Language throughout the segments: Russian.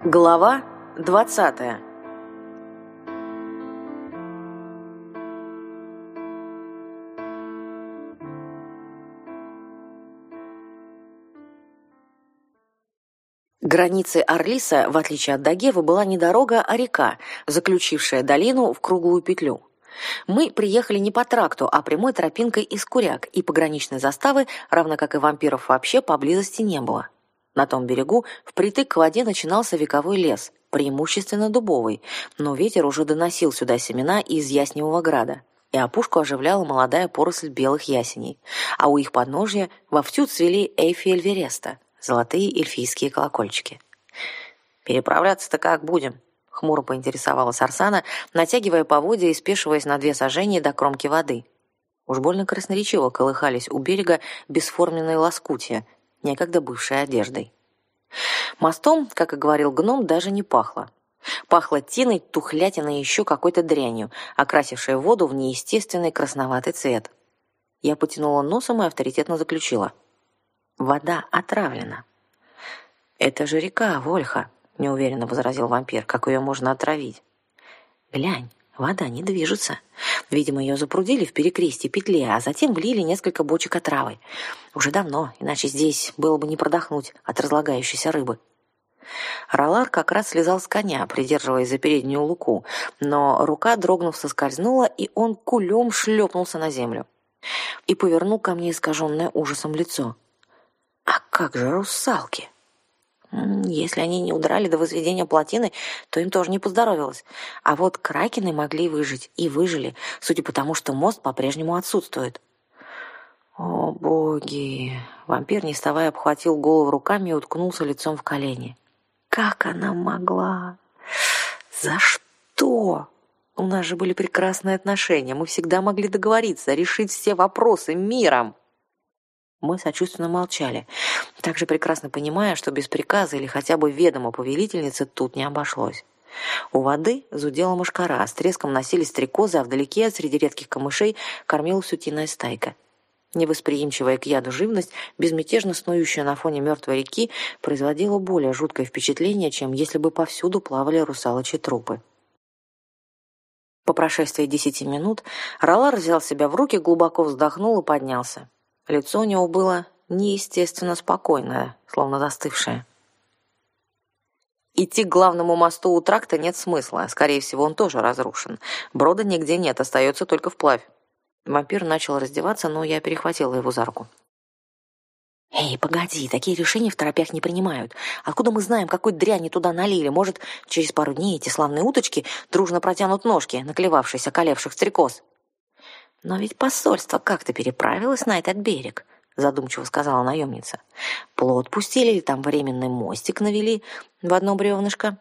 Глава 20. Границей Арлиса, в отличие от Дагевы, была не дорога, а река, заключившая долину в круглую петлю. Мы приехали не по тракту, а прямой тропинкой из Куряк, и пограничной заставы, равно как и вампиров вообще, поблизости не было. На том берегу впритык к воде начинался вековой лес, преимущественно дубовый, но ветер уже доносил сюда семена из Ясневого града, и опушку оживляла молодая поросль белых ясеней, а у их подножья вовсю цвели эйфи Эльвереста, золотые эльфийские колокольчики. «Переправляться-то как будем?» — хмуро поинтересовалась Арсана, натягивая поводья и спешиваясь на 2 сажения до кромки воды. Уж больно красноречиво колыхались у берега бесформенные лоскутья, некогда бывшей одеждой. Мостом, как и говорил гном, даже не пахло. Пахло тиной, тухлятиной и еще какой-то дрянью, окрасившей воду в неестественный красноватый цвет. Я потянула носом и авторитетно заключила: вода отравлена. «Это же река, Вольха», — неуверенно возразил вампир. «Как ее можно отравить?» «Глянь, вода не движется. Видимо, ее запрудили в перекрестье петли, а затем влили несколько бочек отравы. Уже давно, иначе здесь было бы не продохнуть от разлагающейся рыбы». Ролар как раз слезал с коня, придерживаясь за переднюю луку, но рука, дрогнув, соскользнула, и он кулем шлепнулся на землю и повернул ко мне искаженное ужасом лицо. «А как же русалки?» Если они не удрали до возведения плотины, то им тоже не поздоровилось. А вот кракены могли выжить и выжили, судя по тому, что мост по-прежнему отсутствует. О, боги! Вампир, не вставая, обхватил голову руками и уткнулся лицом в колени. Как она могла? За что? У нас же были прекрасные отношения. Мы всегда могли договориться, решить все вопросы миром. Мы сочувственно молчали, также прекрасно понимая, что без приказа или хотя бы ведома повелительницы тут не обошлось. У воды зудела мошкара, с треском носились стрекозы, а вдалеке, среди редких камышей, кормилась утиная стайка. Невосприимчивая к яду живность, безмятежно снующая на фоне мертвой реки, производила более жуткое впечатление, чем если бы повсюду плавали русалочьи трупы. По прошествии 10 минут Ролар взял себя в руки, глубоко вздохнул и поднялся. Лицо у него было неестественно спокойное, словно застывшее. Идти к главному мосту у тракта нет смысла. Скорее всего, он тоже разрушен. Брода нигде нет, остается только вплавь. Вампир начал раздеваться, но я перехватила его за руку. «Эй, погоди, такие решения в торопях не принимают. Откуда мы знаем, какой дряни туда налили? Может, через пару дней эти славные уточки дружно протянут ножки, наклевавшись околевших стрекоз?» «Но ведь посольство как-то переправилось на этот берег», — задумчиво сказала наемница. «Плот пустили или там временный мостик навели в одно бревнышко?»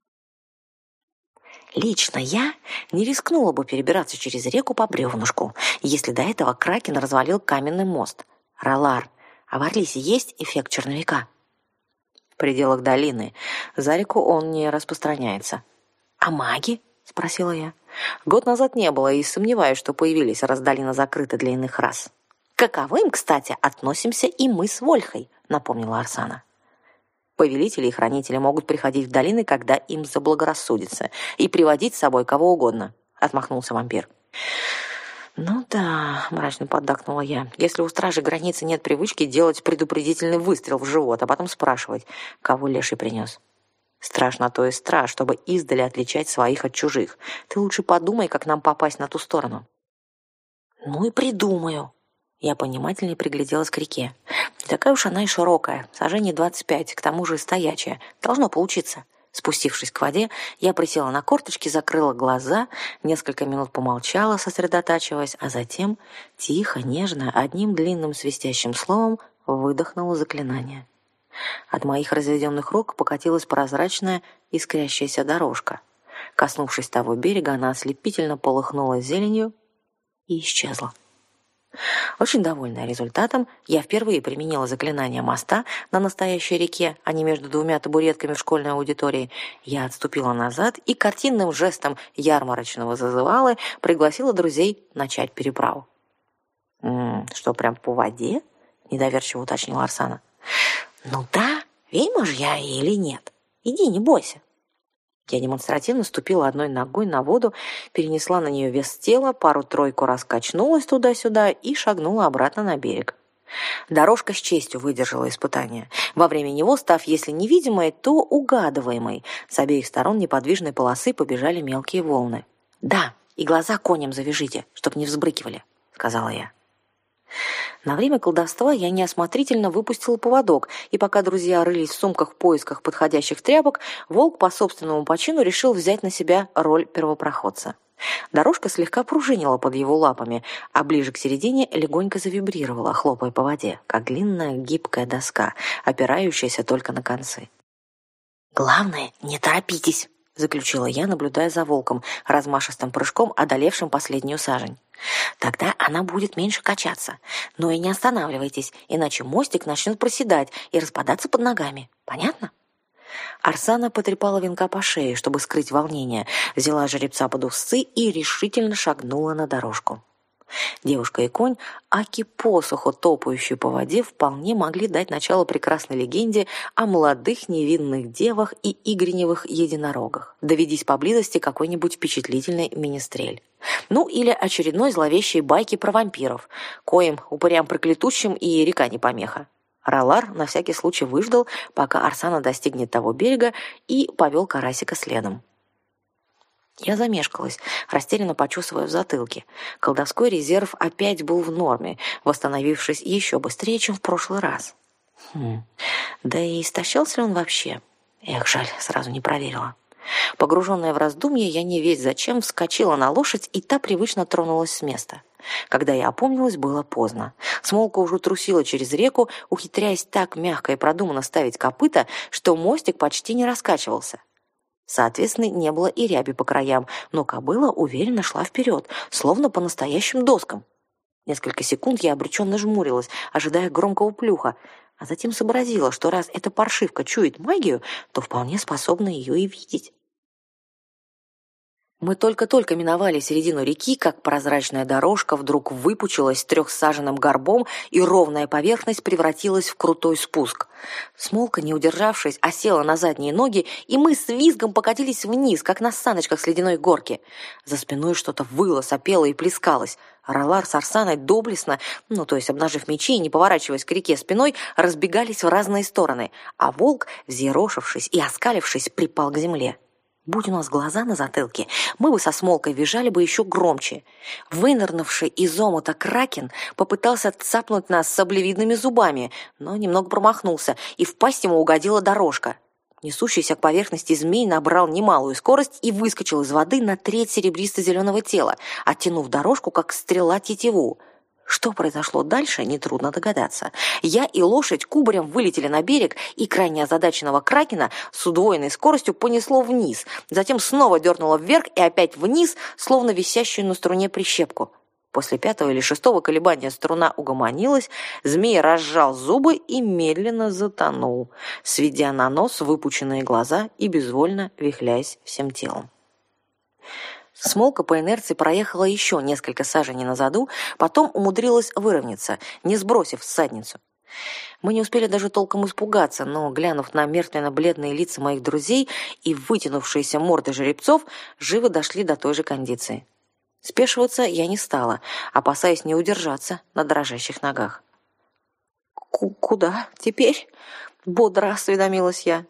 «Лично я не рискнула бы перебираться через реку по бревнышку, если до этого Кракен развалил каменный мост. Ролар, а в Арлисе есть эффект черновика?» «В пределах долины. За реку он не распространяется». «А маги?» — спросила я. «Год назад не было, и сомневаюсь, что появились, раз долина закрыта для иных рас». «Каковым, кстати, относимся и мы с Вольхой», — напомнила Арсана. «Повелители и хранители могут приходить в долины, когда им заблагорассудится, и приводить с собой кого угодно», — отмахнулся вампир. «Ну да», — мрачно поддакнула я, «если у стражи границы нет привычки делать предупредительный выстрел в живот, а потом спрашивать, кого леший принес». «Страж на то и страж, чтобы издали отличать своих от чужих. Ты лучше подумай, как нам попасть на ту сторону». «Ну и придумаю». Я понимательнее пригляделась к реке. Не такая уж она и широкая, сажений 25, к тому же стоячая. Должно получиться. Спустившись к воде, я присела на корточки, закрыла глаза, несколько минут помолчала, сосредотачиваясь, а затем тихо, нежно, одним длинным свистящим словом выдохнула заклинание. От моих разведенных рук покатилась прозрачная искрящаяся дорожка. Коснувшись того берега, она ослепительно полыхнула зеленью и исчезла. Очень довольная результатом, я впервые применила заклинание моста на настоящей реке, а не между 2 табуретками в школьной аудитории. Я отступила назад и картинным жестом ярмарочного зазывалы пригласила друзей начать переправу. «Что, прям по воде?» — недоверчиво уточнила Арсана. «Ну да, ведьма ж я или нет?» Иди, не бойся». Я демонстративно ступила одной ногой на воду, перенесла на нее вес тела, пару-тройку раз качнулась туда-сюда и шагнула обратно на берег. Дорожка с честью выдержала испытание, во время него став, если невидимой, то угадываемой. С обеих сторон неподвижной полосы побежали мелкие волны. «Да, и глаза коням завяжите, чтоб не взбрыкивали», — сказала я. На время колдовства я неосмотрительно выпустила поводок, и пока друзья рылись в сумках в поисках подходящих тряпок, волк по собственному почину решил взять на себя роль первопроходца. Дорожка слегка пружинила под его лапами, а ближе к середине легонько завибрировала, хлопая по воде, как длинная гибкая доска, опирающаяся только на концы. «Главное, не торопитесь», — заключила я, наблюдая за волком, размашистым прыжком, одолевшим последнюю сажень. «Тогда она будет меньше качаться. Но и не останавливайтесь, иначе мостик начнет проседать и распадаться под ногами. Понятно?» Арсана потрепала венка по шее, чтобы скрыть волнение, взяла жеребца под усы и решительно шагнула на дорожку. Девушка и конь, аки посуху топающие по воде, вполне могли дать начало прекрасной легенде о молодых невинных девах и игреневых единорогах. Доведись поблизости какой-нибудь впечатлительный министрель. Ну, или очередной зловещей байки про вампиров, коим упырям проклятущим и река не помеха. Ролар на всякий случай выждал, пока Арсана достигнет того берега, и повел карасика следом. Я замешкалась, растерянно почесывая в затылке. Колдовской резерв опять был в норме, восстановившись еще быстрее, чем в прошлый раз. Да и истощался ли он вообще? Эх, жаль, сразу не проверила. Погруженная в раздумье, я не весть зачем вскочила на лошадь, и та привычно тронулась с места. Когда я опомнилась, было поздно. Смолка уже трусила через реку, ухитряясь так мягко и продуманно ставить копыта, что мостик почти не раскачивался. Соответственно, не было и ряби по краям, но кобыла уверенно шла вперед, словно по настоящим доскам. Несколько секунд я обреченно жмурилась, ожидая громкого плюха, а затем сообразила, что раз эта паршивка чует магию, то вполне способна ее и видеть. Мы только-только миновали середину реки, как прозрачная дорожка вдруг выпучилась трехсаженным горбом, и ровная поверхность превратилась в крутой спуск. Смолка, не удержавшись, осела на задние ноги, и мы с визгом покатились вниз, как на саночках с ледяной горки. За спиной что-то выло, сопело и плескалось. Ролар с Арсаной доблестно, то есть обнажив мечи и не поворачиваясь к реке спиной, разбегались в разные стороны, а волк, взъерошившись и оскалившись, припал к земле. Будь у нас глаза на затылке, мы бы со Смолкой визжали бы еще громче. Вынырнувший из омута кракен попытался цапнуть нас саблевидными зубами, но немного промахнулся, и в пасть ему угодила дорожка. Несущийся к поверхности змей набрал немалую скорость и выскочил из воды на треть серебристо-зеленого тела, оттянув дорожку, как стрела тетиву. Что произошло дальше, нетрудно догадаться. Я и лошадь кубарем вылетели на берег, и крайне озадаченного кракена с удвоенной скоростью понесло вниз, затем снова дернуло вверх и опять вниз, словно висящую на струне прищепку. После 5-го или 6-го колебания струна угомонилась, змей разжал зубы и медленно затонул, сведя на нос выпученные глаза и безвольно вихляясь всем телом. Смолка по инерции проехала еще несколько саженей на заду, потом умудрилась выровняться, не сбросив всадницу. Мы не успели даже толком испугаться, но, глянув на мертвенно-бледные лица моих друзей и вытянувшиеся морды жеребцов, живо дошли до той же кондиции. Спешиваться я не стала, опасаясь не удержаться на дрожащих ногах. «Куда теперь?» — бодро осведомилась я.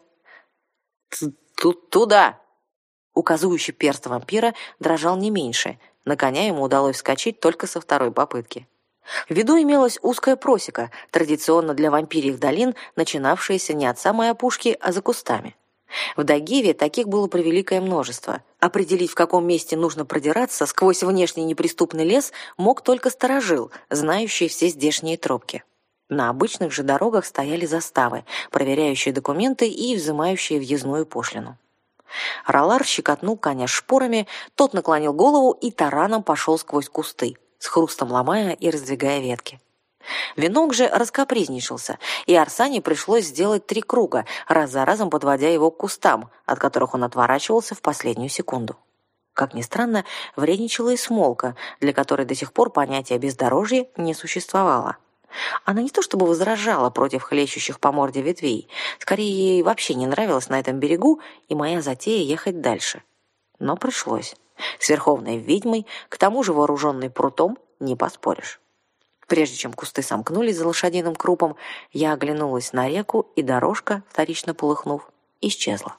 «Туда!» Указывающий перст вампира дрожал не меньше. На коня ему удалось вскочить только со второй попытки. В виду имелась узкая просека, традиционно для вампирьих долин, начинавшаяся не от самой опушки, а за кустами. В Дагеве таких было превеликое множество. Определить, в каком месте нужно продираться сквозь внешний неприступный лес, мог только сторожил, знающий все здешние тропки. На обычных же дорогах стояли заставы, проверяющие документы и взимающие въездную пошлину. Ролар щекотнул коня шпорами, тот наклонил голову и тараном пошел сквозь кусты, с хрустом ломая и раздвигая ветки. Венок же раскапризничался, и Арсане пришлось сделать 3 круга, раз за разом подводя его к кустам, от которых он отворачивался в последнюю секунду. Как ни странно, вредничала и Смолка, для которой до сих пор понятие бездорожья не существовало. Она не то чтобы возражала против хлещущих по морде ветвей, скорее ей вообще не нравилось на этом берегу и моя затея ехать дальше. Но пришлось. С верховной ведьмой, к тому же вооруженной прутом, не поспоришь. Прежде чем кусты сомкнулись за лошадиным крупом, я оглянулась на реку, и дорожка, вторично полыхнув, исчезла.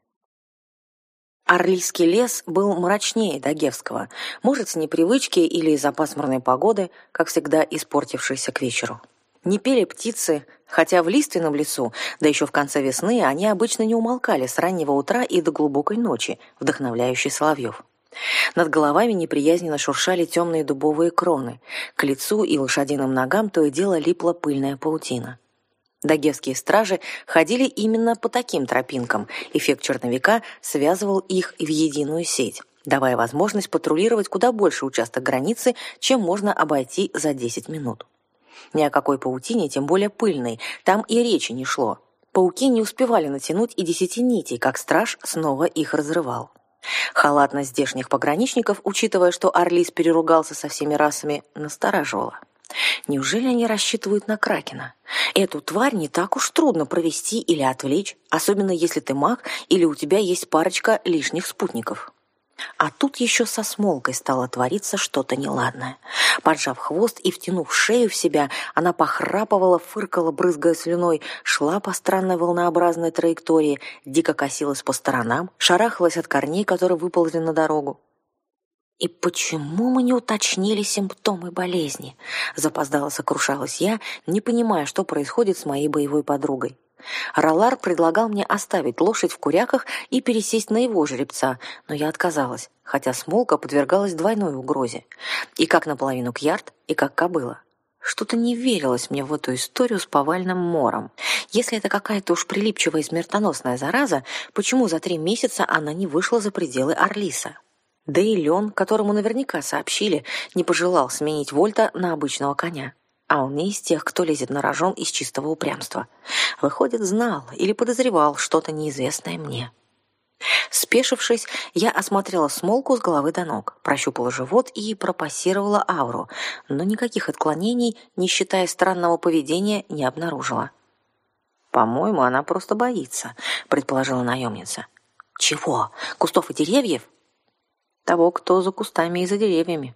Орлийский лес был мрачнее Дагевского, может, с непривычки или из-за пасмурной погоды, как всегда испортившейся к вечеру. Не пели птицы, хотя в лиственном лесу, да еще в конце весны, они обычно не умолкали с раннего утра и до глубокой ночи, вдохновляющие соловьев. Над головами неприязненно шуршали темные дубовые кроны, к лицу и лошадиным ногам то и дело липла пыльная паутина. Дагевские стражи ходили именно по таким тропинкам. Эффект черновика связывал их в единую сеть, давая возможность патрулировать куда больше участок границы, чем можно обойти за 10 минут. Ни о какой паутине, тем более пыльной, там и речи не шло. Пауки не успевали натянуть и 10 нитей, как страж снова их разрывал. Халатность здешних пограничников, учитывая, что Орлис переругался со всеми расами, настораживала. Неужели они рассчитывают на Кракена? Эту тварь не так уж трудно провести или отвлечь, особенно если ты маг или у тебя есть парочка лишних спутников. А тут еще со Смолкой стало твориться что-то неладное. Поджав хвост и втянув шею в себя, она похрапывала, фыркала, брызгая слюной, шла по странной волнообразной траектории, дико косилась по сторонам, шарахалась от корней, которые выползли на дорогу. «И почему мы не уточнили симптомы болезни?» Запоздало сокрушалась я, не понимая, что происходит с моей боевой подругой. Ролар предлагал мне оставить лошадь в Куряках и пересесть на его жеребца, но я отказалась, хотя Смолка подвергалась двойной угрозе. И как наполовину Кьярд, и как кобыла. Что-то не верилось мне в эту историю с повальным мором. Если это какая-то уж прилипчивая и смертоносная зараза, почему за 3 месяца она не вышла за пределы Орлиса? Да и Лен, которому наверняка сообщили, не пожелал сменить Вольта на обычного коня. А он не из тех, кто лезет на рожон из чистого упрямства. Выходит, знал или подозревал что-то неизвестное мне. Спешившись, я осмотрела Смолку с головы до ног, прощупала живот и пропассировала ауру, но никаких отклонений, не считая странного поведения, не обнаружила. «По-моему, она просто боится», — предположила наемница. «Чего? Кустов и деревьев?» «Того, кто за кустами и за деревьями».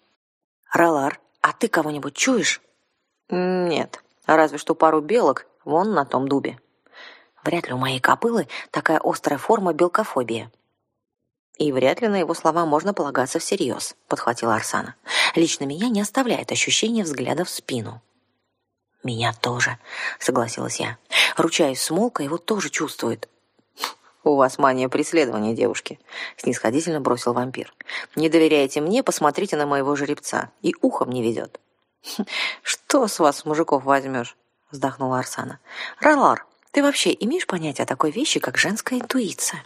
«Ролар, а ты кого-нибудь чуешь?» «Нет, разве что пару белок вон на том дубе». «Вряд ли у моей кобылы такая острая форма белкофобии». «И вряд ли на его слова можно полагаться всерьез», — подхватила Арсана. «Лично меня не оставляет ощущение взгляда в спину». «Меня тоже», — согласилась я. «Ручаюсь, Смолка его тоже чувствует». «У вас мания преследования, девушки», — снисходительно бросил вампир. «Не доверяете мне, посмотрите на моего жеребца. И ухом не ведет». «Что с вас, мужиков, возьмешь?» — вздохнула Арсана. «Ролар, ты вообще имеешь понятие о такой вещи, как женская интуиция?»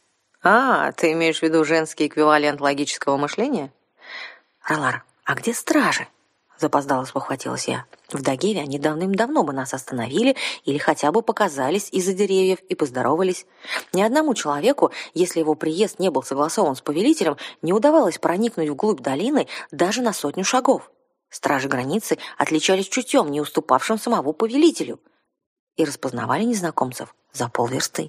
«А, ты имеешь в виду женский эквивалент логического мышления?» «Ролар, а где стражи?» — запоздало спохватилась я. «В Дагеве они давным-давно бы нас остановили или хотя бы показались из-за деревьев и поздоровались. Ни одному человеку, если его приезд не был согласован с повелителем, не удавалось проникнуть вглубь долины даже на 100 шагов. Стражи границы отличались чутьем, не уступавшим самому повелителю, и распознавали незнакомцев за полверсты».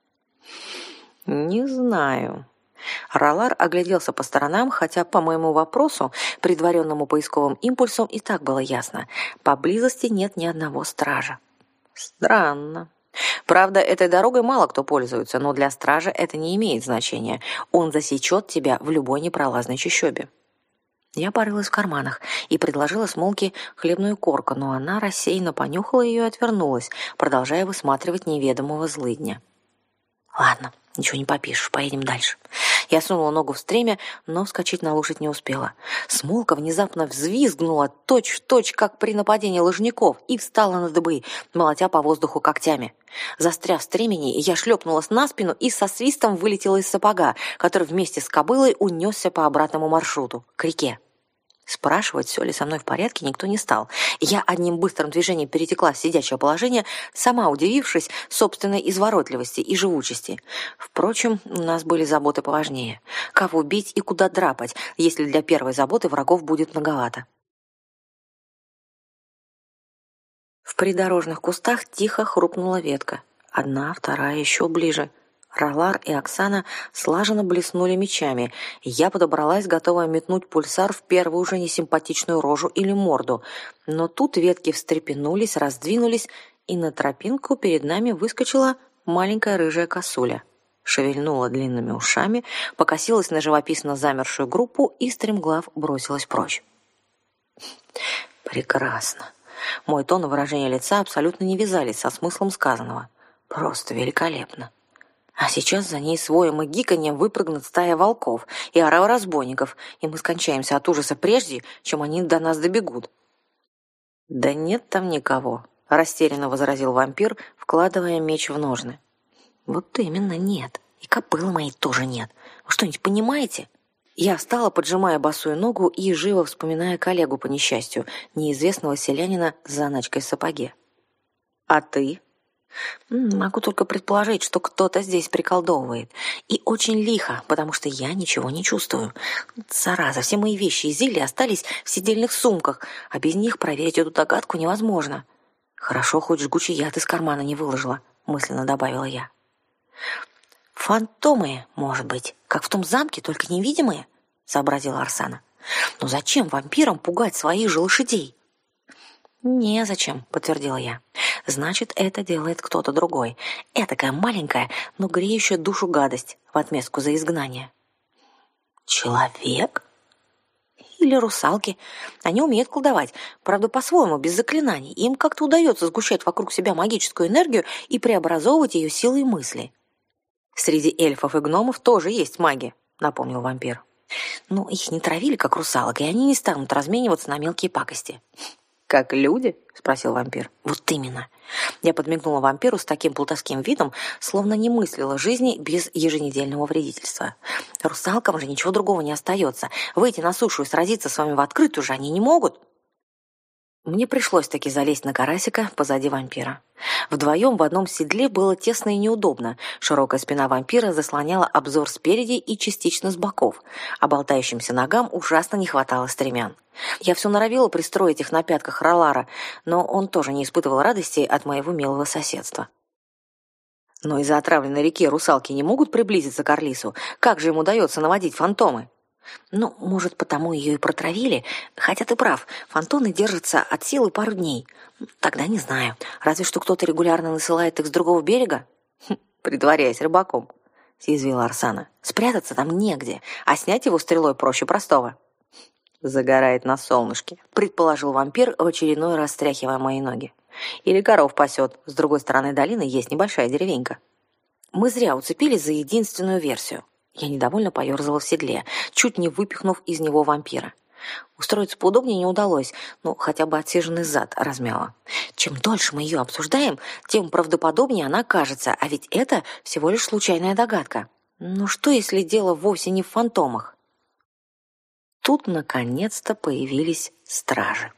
«Не знаю». Ролар огляделся по сторонам, хотя по моему вопросу, предваренному поисковым импульсом, и так было ясно. Поблизости нет ни одного стража. «Странно. Правда, этой дорогой мало кто пользуется, но для стража это не имеет значения. Он засечет тебя в любой непролазной чащобе». Я порылась в карманах и предложила Смолке хлебную корку, но она рассеянно понюхала ее и отвернулась, продолжая высматривать неведомого злыдня. «Ладно, ничего не попишешь, поедем дальше». Я сунула ногу в стремя, но вскочить на лошадь не успела. Смолка внезапно взвизгнула точь-в-точь, как при нападении лыжников, и встала на дыбы, молотя по воздуху когтями. Застряв в стремени, я шлепнулась на спину и со свистом вылетела из сапога, который вместе с кобылой унесся по обратному маршруту, к реке. Спрашивать, все ли со мной в порядке, никто не стал. Я одним быстрым движением перетекла в сидячее положение, сама удивившись собственной изворотливости и живучести. Впрочем, у нас были заботы поважнее. Кого бить и куда драпать, если для первой заботы врагов будет многовато. придорожных кустах тихо хрупнула ветка. Одна, вторая, еще ближе. Ролар и Оксана слаженно блеснули мечами. Я подобралась, готовая метнуть пульсар в первую же несимпатичную рожу или морду. Но тут ветки встрепенулись, раздвинулись, и на тропинку перед нами выскочила маленькая рыжая косуля. Шевельнула длинными ушами, покосилась на живописно замершую группу и стремглав бросилась прочь. Прекрасно. Мой тон и выражение лица абсолютно не вязались со смыслом сказанного. Просто великолепно. А сейчас за ней с воем и гиканьем выпрыгнет стая волков и орава разбойников, и мы скончаемся от ужаса прежде, чем они до нас добегут. «Да нет там никого», — растерянно возразил вампир, вкладывая меч в ножны. «Вот именно нет. И копылы моей тоже нет. Вы что-нибудь понимаете?» Я встала, поджимая босую ногу и живо вспоминая коллегу по несчастью, неизвестного селянина с заначкой в сапоге. «А ты?» «Могу только предположить, что кто-то здесь приколдовывает. И очень лихо, потому что я ничего не чувствую. Зараза, все мои вещи и зелья остались в сидельных сумках, а без них проверить эту догадку невозможно. Хорошо, хоть жгучий яд из кармана не выложила», — мысленно добавила я. «Фантомы, может быть, как в том замке, только невидимые?» — сообразила Арсана. «Но зачем вампирам пугать своих же лошадей?» «Незачем», — подтвердила я. «Значит, это делает кто-то другой. Этакая маленькая, но греющая душу гадость в отместку за изгнание». «Человек?» «Или русалки. Они умеют колдовать, правда, по-своему, без заклинаний. Им как-то удается сгущать вокруг себя магическую энергию и преобразовывать ее силой мысли». «Среди эльфов и гномов тоже есть маги», — напомнил вампир. «Ну, их не травили, как русалок, и они не станут размениваться на мелкие пакости». «Как люди?» — спросил вампир. «Вот именно». Я подмигнула вампиру с таким плутовским видом, словно не мыслила жизни без еженедельного вредительства. «Русалкам же ничего другого не остается. Выйти на сушу и сразиться с вами в открытую же они не могут». Мне пришлось таки залезть на карасика позади вампира. Вдвоем в одном седле было тесно и неудобно. Широкая спина вампира заслоняла обзор спереди и частично с боков, а болтающимся ногам ужасно не хватало стремян. Я все норовила пристроить их на пятках Ролара, но он тоже не испытывал радости от моего милого соседства. Но из-за отравленной реки русалки не могут приблизиться к Орлису. Как же им удается наводить фантомы? Ну, может, потому ее и протравили. Хотя ты прав, фантоны держатся от силы пару дней. Тогда не знаю. Разве что кто-то регулярно насылает их с другого берега? Притворяясь рыбаком, съязвила Арсана. Спрятаться там негде, а снять его стрелой проще простого. Загорает на солнышке, предположил вампир, в очередной раз стряхивая мои ноги. Или коров пасет. С другой стороны долины есть небольшая деревенька. Мы зря уцепились за единственную версию. Я недовольно поерзала в седле, чуть не выпихнув из него вампира. Устроиться поудобнее не удалось, но хотя бы отсиженный зад размяла. Чем дольше мы ее обсуждаем, тем правдоподобнее она кажется, а ведь это всего лишь случайная догадка. Ну что, если дело вовсе не в фантомах? Тут, наконец-то, появились стражи.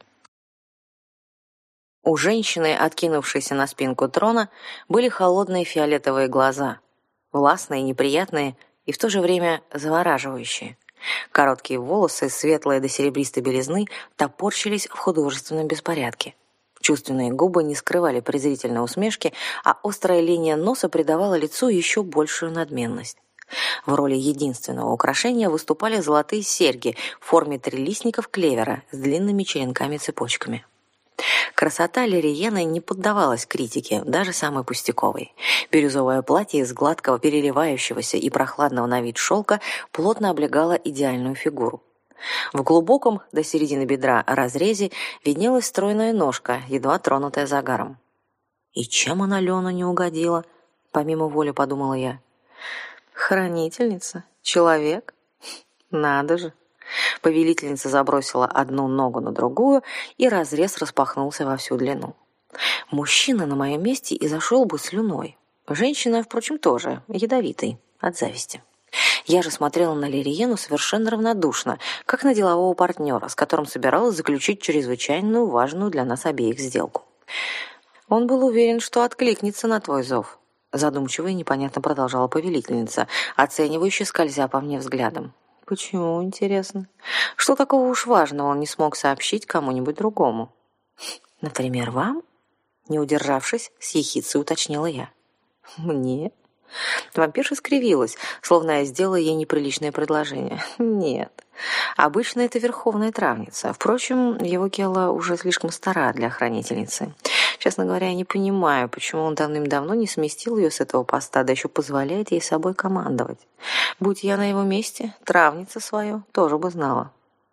У женщины, откинувшейся на спинку трона, были холодные фиолетовые глаза, властные, неприятные и в то же время завораживающие. Короткие волосы, светлые до серебристой белизны, топорщились в художественном беспорядке. Чувственные губы не скрывали презрительной усмешки, а острая линия носа придавала лицу еще большую надменность. В роли единственного украшения выступали золотые серьги в форме трилистников клевера с длинными черенками-цепочками. Красота Лириены не поддавалась критике, даже самой пустяковой. Бирюзовое платье из гладкого, переливающегося и прохладного на вид шелка плотно облегало идеальную фигуру. В глубоком, до середины бедра, разрезе виднелась стройная ножка, едва тронутая загаром. «И чем она Лену не угодила?» — помимо воли подумала я. «Хранительница? Человек? Надо же!» Повелительница забросила одну ногу на другую, и разрез распахнулся во всю длину. Мужчина на моем месте и зашел бы слюной. Женщина, впрочем, тоже ядовитой, от зависти. Я же смотрела на Лириену совершенно равнодушно, как на делового партнера, с которым собиралась заключить чрезвычайно важную для нас обеих сделку. Он был уверен, что откликнется на твой зов. Задумчиво и непонятно продолжала повелительница, оценивающе скользя по мне взглядом. Почему, интересно? Что такого уж важного он не смог сообщить кому-нибудь другому? Например, вам? Не удержавшись, с ехицей уточнила я. «Мне?» Вампирша скривилась, словно я сделала ей неприличное предложение. «Нет. Обычно это верховная травница. Впрочем, его Келла уже слишком стара для хранительницы. Честно говоря, я не понимаю, почему он давным-давно не сместил ее с этого поста, да еще позволяет ей собой командовать. Будь я на его месте, травница свою тоже бы знала».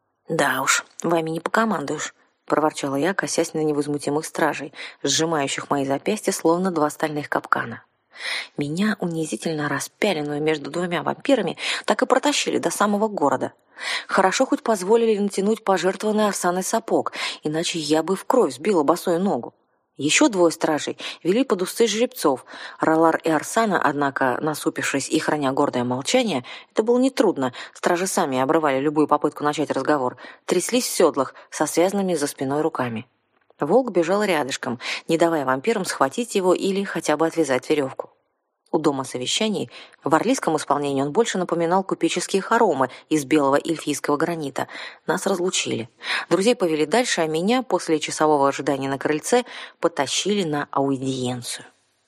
«Да уж, вами не покомандуешь», — проворчала я, косясь на невозмутимых стражей, сжимающих мои запястья, словно два стальных капкана. Меня, унизительно распяленную между двумя вампирами, так и протащили до самого города. Хорошо хоть позволили натянуть пожертвованный Арсаной сапог, иначе я бы в кровь сбила босую ногу. Еще двое стражей вели под усы жеребцов. Ролар и Арсана, однако, насупившись и храня гордое молчание, это было нетрудно, стражи сами обрывали любую попытку начать разговор, тряслись в седлах со связанными за спиной руками. Волк бежал рядышком, не давая вампирам схватить его или хотя бы отвязать веревку. У дома совещаний в орлийском исполнении он больше напоминал купеческие хоромы из белого эльфийского гранита. Нас разлучили. Друзей повели дальше, а меня после часового ожидания на крыльце потащили на аудиенцию.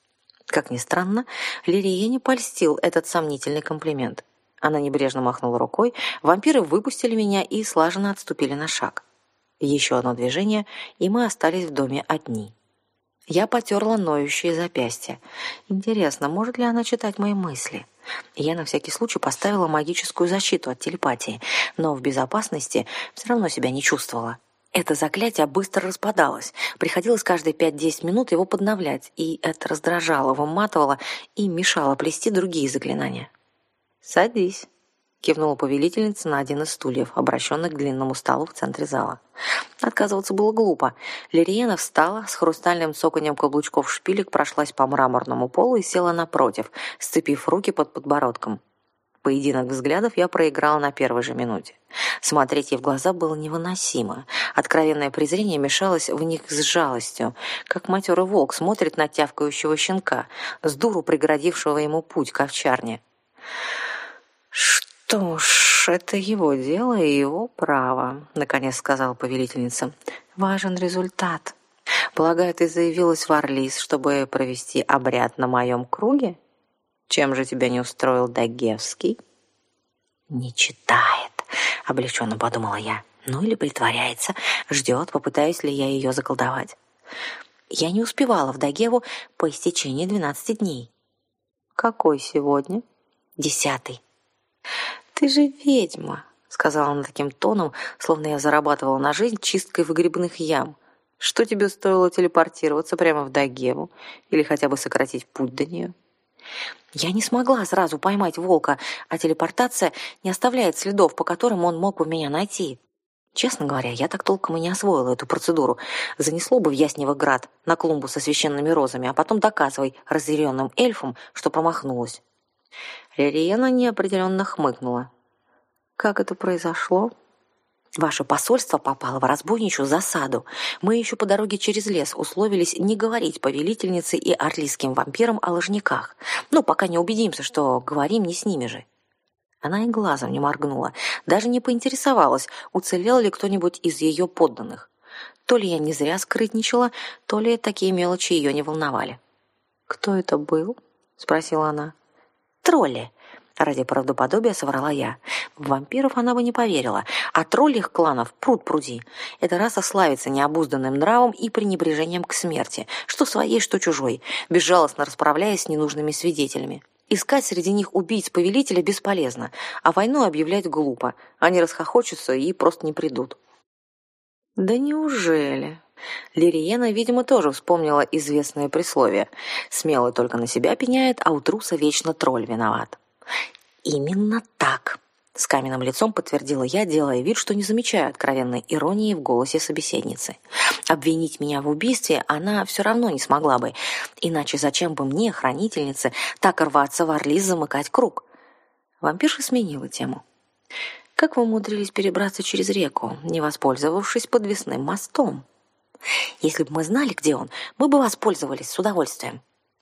Как ни странно, Лирие не польстил этот сомнительный комплимент. Она небрежно махнула рукой, вампиры выпустили меня и слаженно отступили на шаг. Еще одно движение, и мы остались в доме одни. Я потерла ноющие запястья. Интересно, может ли она читать мои мысли? Я на всякий случай поставила магическую защиту от телепатии, но в безопасности все равно себя не чувствовала. Это заклятие быстро распадалось. Приходилось каждые 5-10 минут его подновлять, и это раздражало, выматывало и мешало плести другие заклинания. «Садись», — кивнула повелительница на один из стульев, обращенных к длинному столу в центре зала. Отказываться было глупо. Лириена встала, с хрустальным цоканьем каблучков шпилек прошлась по мраморному полу и села напротив, сцепив руки под подбородком. Поединок взглядов я проиграла на первой же минуте. Смотреть ей в глаза было невыносимо. Откровенное презрение мешалось в них с жалостью, как матерый волк смотрит на тявкающего щенка, сдуру преградившего ему путь к овчарне. «Что ж, это его дело и его право», — наконец сказала повелительница. «Важен результат. Полагаю, ты заявилась в Орлис, чтобы провести обряд на моем круге? Чем же тебя не устроил Дагевский?» «Не читает», — облегченно подумала я. «Ну или притворяется, ждет, попытаюсь ли я ее заколдовать». Я не успевала в Дагеву по истечении 12 дней. «Какой сегодня?» 10. «Ты же ведьма», — сказала она таким тоном, словно я зарабатывала на жизнь чисткой выгребных ям. «Что тебе стоило телепортироваться прямо в Дагеву или хотя бы сократить путь до нее?» Я не смогла сразу поймать волка, а телепортация не оставляет следов, по которым он мог бы меня найти. Честно говоря, я так толком и не освоила эту процедуру. Занесло бы в Ясневоград на клумбу со священными розами, а потом доказывай разъяренным эльфам, что промахнулась. Лириена неопределенно хмыкнула. «Как это произошло?» «Ваше посольство попало в разбойничью засаду. Мы еще по дороге через лес условились не говорить повелительнице и орлийским вампирам о ложниках. Ну, пока не убедимся, что говорим не с ними же». Она и глазом не моргнула, даже не поинтересовалась, уцелел ли кто-нибудь из ее подданных. То ли я не зря скрытничала, то ли такие мелочи ее не волновали. «Кто это был?» — спросила она. «Тролли», — ради правдоподобия соврала я. В вампиров она бы не поверила, а троллих кланов пруд-пруди. Эта раса славится необузданным нравом и пренебрежением к смерти, что своей, что чужой, безжалостно расправляясь с ненужными свидетелями. Искать среди них убийц повелителя бесполезно, а войну объявлять глупо. Они расхохочутся и просто не придут. «Да неужели?» Лириена, видимо, тоже вспомнила известное присловие. «Смелый только на себя пеняет, а у труса вечно тролль виноват». «Именно так», — с каменным лицом подтвердила я, делая вид, что не замечаю откровенной иронии в голосе собеседницы. Обвинить меня в убийстве она все равно не смогла бы, иначе зачем бы мне, хранительнице, так рваться в Орлис замыкать круг? Вампирша сменила тему. «Как вы умудрились перебраться через реку, не воспользовавшись подвесным мостом?» «Если бы мы знали, где он, мы бы воспользовались с удовольствием».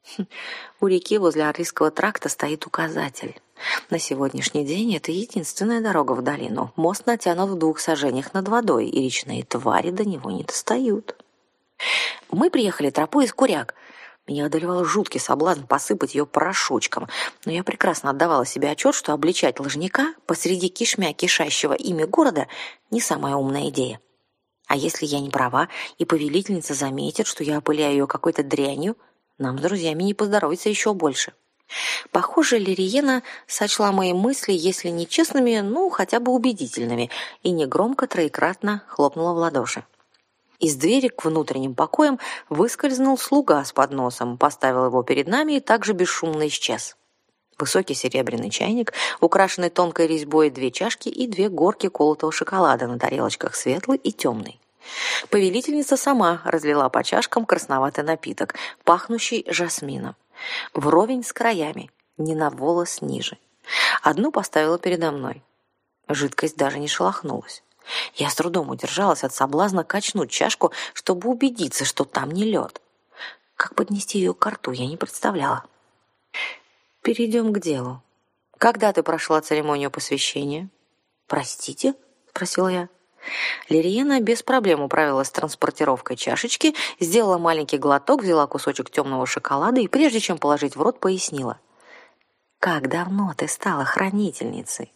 У реки возле Орлийского тракта стоит указатель. На сегодняшний день это единственная дорога в долину. Мост натянут в 2 саженях над водой, и речные твари до него не достают. Мы приехали тропой из Куряк. Меня одолевал жуткий соблазн посыпать ее порошочком, но я прекрасно отдавала себе отчет, что обличать лжняка посреди кишмя кишащего ими города не самая умная идея. А если я не права, и повелительница заметит, что я опыляю ее какой-то дрянью, нам с друзьями не поздоровится еще больше. Похоже, Лириена сочла мои мысли, если не честными, ну, хотя бы убедительными, и негромко троекратно хлопнула в ладоши. Из двери к внутренним покоям выскользнул слуга с подносом, поставил его перед нами и также бесшумно исчез. Высокий серебряный чайник, украшенный тонкой резьбой, 2 чашки и 2 горки колотого шоколада на тарелочках, светлый и темный. Повелительница сама разлила по чашкам красноватый напиток, пахнущий жасмином, вровень с краями, не на волос ниже. Одну поставила передо мной. Жидкость даже не шелохнулась. Я с трудом удержалась от соблазна качнуть чашку, чтобы убедиться, что там не лед. Как поднести ее к рту, я не представляла. Перейдем к делу. Когда ты прошла церемонию посвящения? Простите? Спросила я. Лириена без проблем управилась с транспортировкой чашечки, сделала маленький глоток, взяла кусочек темного шоколада и, прежде чем положить в рот, пояснила. Как давно ты стала хранительницей?